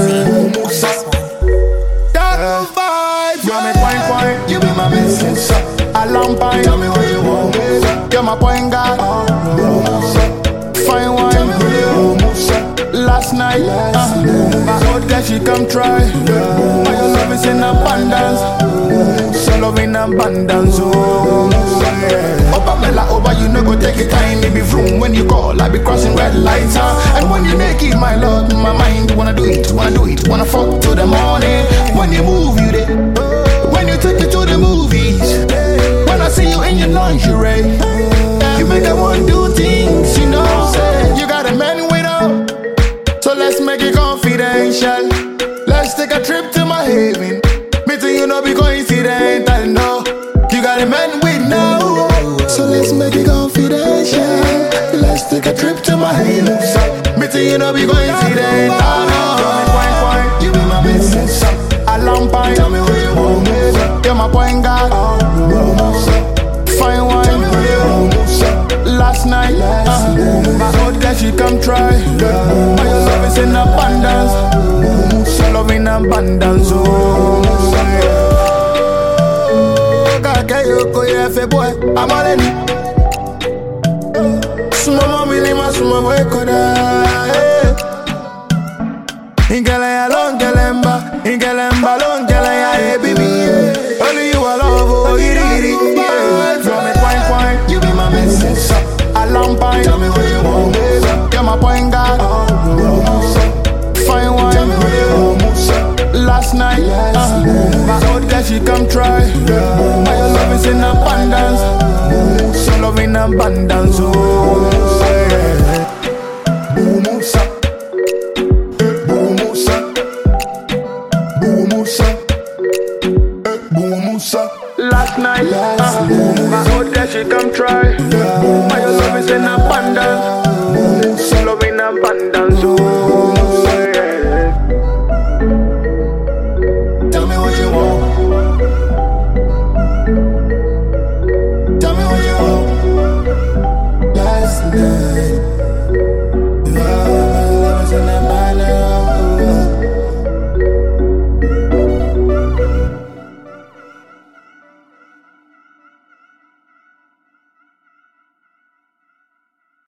That vibes. You make point. You be my business. A long pint. Tell me what you want. You're my point guard. Fine wine. Tell me what you want. Last night, my old girl she come try. My love is in abundance, so love in abundance. Oh, yeah. Opa mela over, you no go take it time. Maybe vroom when you call, I be crossing red lights. And when you make it, my love, my mind wanna do it, wanna fuck till the morning. When you move, you there. When you take me to the movies, when I see you in your lingerie, you make I want to do things, you know. You got a man without. So let's make it confidential. Let's take a trip to my haven. Me too, you know, be coincidental. No, you got a man with now. So let's make it confidential. Let's take a trip to my haven. Me too, you know, be coincidental. No, You be my business. a long pint. Tell me what you want. You're my point guard. Fine wine. Last night, my old girl she come try. My love is in abundance, so love in abundance. Oh, kaka yoko yefe boy, I'm all in. Suma mami lima suma boy koda. Ingele ya long gelemba, long gele ya baby. Only you alone, oh iri. Drum it wine. You be my business. A long pint. Tell me what you want. You're my point guard. Fine wine. Tell me what you want. Last night, my old girl she come try. My love is in abundance, so love in abundance. Oh, yeah. Bumusa. Last night, my old girl she come try. My love is in abundance, so love in abundance. Oh.